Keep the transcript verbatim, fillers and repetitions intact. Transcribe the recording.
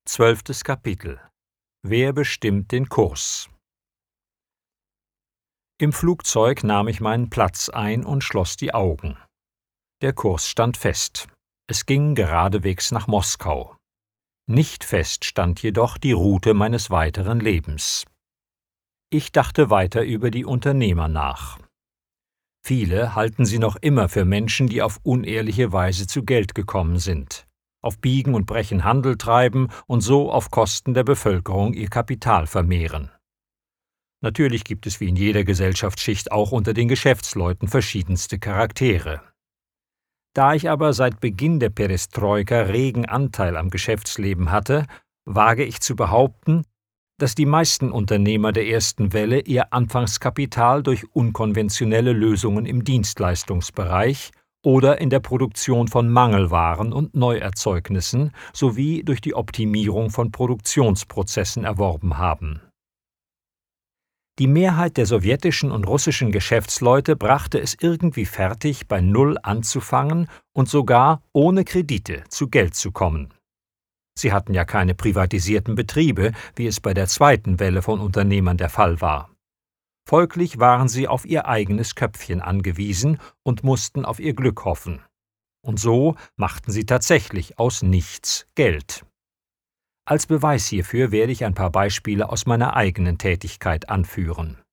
Zwölftes Kapitel. Wer bestimmt den Kurs? Im Flugzeug nahm ich meinen Platz ein und schloss die Augen. Der Kurs stand fest. Es ging geradewegs nach Moskau. Nicht fest stand jedoch die Route meines weiteren Lebens. Ich dachte weiter über die Unternehmer nach. Viele halten sie noch immer für Menschen, die auf unehrliche Weise zu Geld gekommen sind, auf Biegen und Brechen Handel treiben und so auf Kosten der Bevölkerung ihr Kapital vermehren. Natürlich gibt es wie in jeder Gesellschaftsschicht auch unter den Geschäftsleuten verschiedenste Charaktere. Da ich aber seit Beginn der Perestroika regen Anteil am Geschäftsleben hatte, wage ich zu behaupten, dass die meisten Unternehmer der ersten Welle ihr Anfangskapital durch unkonventionelle Lösungen im Dienstleistungsbereich oder in der Produktion von Mangelwaren und Neuerzeugnissen sowie durch die Optimierung von Produktionsprozessen erworben haben. Die Mehrheit der sowjetischen und russischen Geschäftsleute brachte es irgendwie fertig, bei Null anzufangen und sogar ohne Kredite zu Geld zu kommen. Sie hatten ja keine privatisierten Betriebe, wie es bei der zweiten Welle von Unternehmern der Fall war. Folglich waren sie auf ihr eigenes Köpfchen angewiesen und mussten auf ihr Glück hoffen. Und so machten sie tatsächlich aus nichts Geld. Als Beweis hierfür werde ich ein paar Beispiele aus meiner eigenen Tätigkeit anführen.